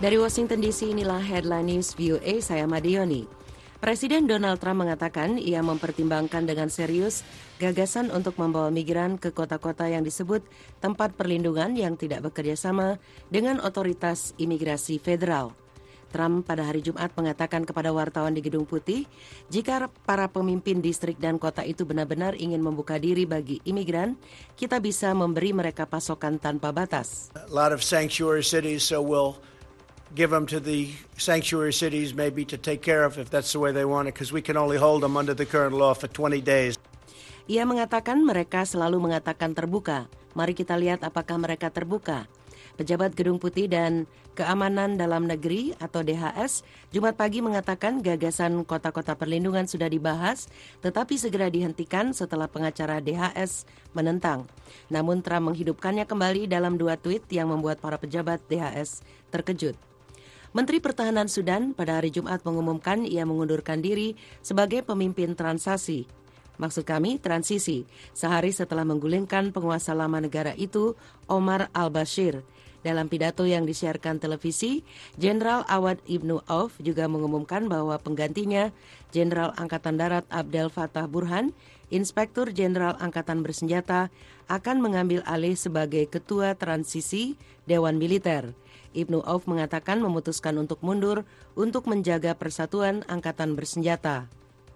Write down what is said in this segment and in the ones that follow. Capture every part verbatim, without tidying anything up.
Dari Washington D C, inilah Headline News V O A, saya Madioni. Presiden Donald Trump mengatakan ia mempertimbangkan dengan serius gagasan untuk membawa migran ke kota-kota yang disebut tempat perlindungan yang tidak bekerja sama dengan otoritas imigrasi federal. Trump pada hari Jumat mengatakan kepada wartawan di Gedung Putih, jika para pemimpin distrik dan kota itu benar-benar ingin membuka diri bagi imigran, kita bisa memberi mereka pasokan tanpa batas. A lot of sanctuary cities, so we'll give them to the sanctuary cities maybe to take care of if that's the way they want it, because we can only hold them under the current law for twenty days. Ia mengatakan mereka selalu mengatakan terbuka. Mari kita lihat apakah mereka terbuka. Pejabat Gedung Putih dan Keamanan Dalam Negeri atau D H S Jumat pagi mengatakan gagasan kota-kota perlindungan sudah dibahas tetapi segera dihentikan setelah pengacara D H S menentang. Namun Trump menghidupkannya kembali dalam dua tweet yang membuat para pejabat D H S terkejut. Menteri Pertahanan Sudan pada hari Jumat mengumumkan ia mengundurkan diri sebagai pemimpin transisi. Maksud kami transisi, sehari setelah menggulingkan penguasa lama negara itu, Omar al-Bashir. Dalam pidato yang disiarkan televisi, Jenderal Awad Ibnu Auf juga mengumumkan bahwa penggantinya, Jenderal Angkatan Darat Abdel Fattah Burhan, Inspektur Jenderal Angkatan Bersenjata, akan mengambil alih sebagai Ketua Transisi Dewan Militer. Ibnu Auf mengatakan memutuskan untuk mundur untuk menjaga persatuan Angkatan Bersenjata.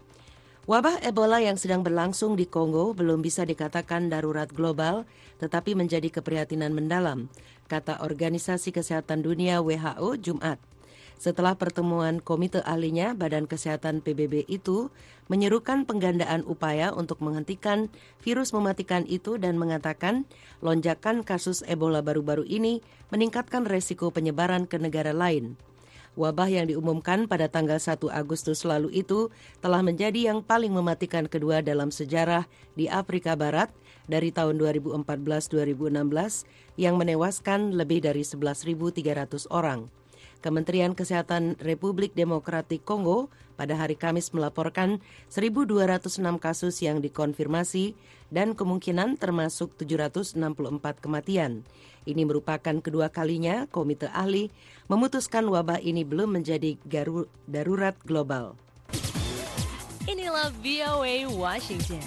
Wabah Ebola yang sedang berlangsung di Kongo belum bisa dikatakan darurat global, tetapi menjadi keprihatinan mendalam, kata Organisasi Kesehatan Dunia W H O Jumat. Setelah pertemuan komite ahlinya, Badan Kesehatan P B B itu menyerukan penggandaan upaya untuk menghentikan virus mematikan itu dan mengatakan lonjakan kasus Ebola baru-baru ini meningkatkan resiko penyebaran ke negara lain. Wabah yang diumumkan pada tanggal satu Agustus lalu itu telah menjadi yang paling mematikan kedua dalam sejarah di Afrika Barat dari tahun dua ribu empat belas dua ribu enam belas yang menewaskan lebih dari sebelas ribu tiga ratus orang. Kementerian Kesehatan Republik Demokratik Kongo pada hari Kamis melaporkan seribu dua ratus enam kasus yang dikonfirmasi dan kemungkinan termasuk tujuh ratus enam puluh empat kematian. Ini merupakan kedua kalinya komite ahli memutuskan wabah ini belum menjadi garu, darurat global. Inilah V O A Washington.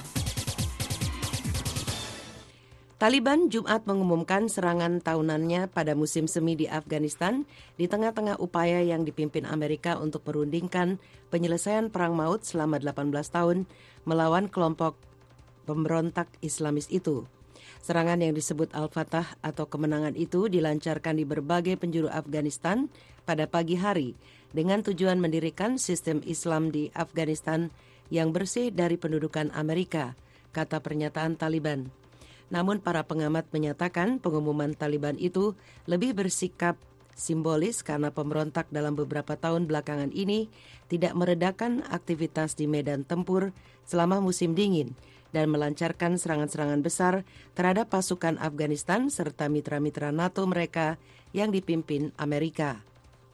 Taliban Jumat mengumumkan serangan tahunannya pada musim semi di Afghanistan di tengah-tengah upaya yang dipimpin Amerika untuk merundingkan penyelesaian perang maut selama delapan belas tahun melawan kelompok pemberontak Islamis itu. Serangan yang disebut Al-Fatah atau kemenangan itu dilancarkan di berbagai penjuru Afghanistan pada pagi hari dengan tujuan mendirikan sistem Islam di Afghanistan yang bersih dari pendudukan Amerika, kata pernyataan Taliban. Namun para pengamat menyatakan pengumuman Taliban itu lebih bersikap simbolis karena pemberontak dalam beberapa tahun belakangan ini tidak meredakan aktivitas di medan tempur selama musim dingin dan melancarkan serangan-serangan besar terhadap pasukan Afghanistan serta mitra-mitra NATO mereka yang dipimpin Amerika.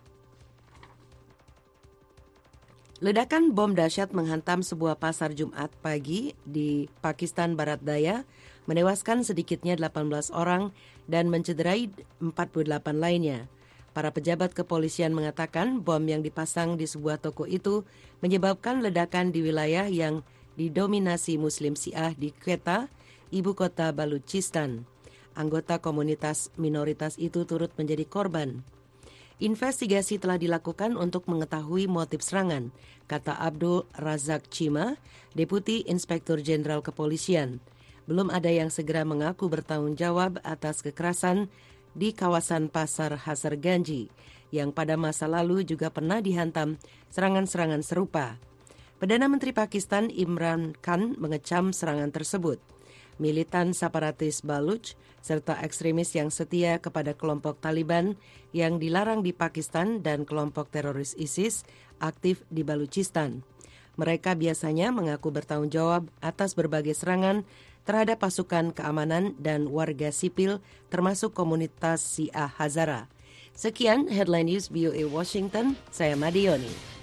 Ledakan bom dahsyat menghantam sebuah pasar Jumat pagi di Pakistan Barat Daya, menewaskan sedikitnya delapan belas orang dan mencederai empat puluh delapan lainnya. Para pejabat kepolisian mengatakan bom yang dipasang di sebuah toko itu menyebabkan ledakan di wilayah yang didominasi Muslim Syiah di Quetta, ibu kota Baluchistan. Anggota komunitas minoritas itu turut menjadi korban. Investigasi telah dilakukan untuk mengetahui motif serangan, kata Abdul Razak Chima, Deputi Inspektur Jenderal Kepolisian. Belum ada yang segera mengaku bertanggung jawab atas kekerasan di kawasan Pasar Hasarganji, yang pada masa lalu juga pernah dihantam serangan-serangan serupa. Perdana Menteri Pakistan Imran Khan mengecam serangan tersebut. Militan separatis Baluch serta ekstremis yang setia kepada kelompok Taliban yang dilarang di Pakistan dan kelompok teroris ISIS aktif di Baluchistan. Mereka biasanya mengaku bertanggung jawab atas berbagai serangan terhadap pasukan keamanan dan warga sipil termasuk komunitas Syiah Hazara. Sekian Headline News V O A Washington, saya Madioni.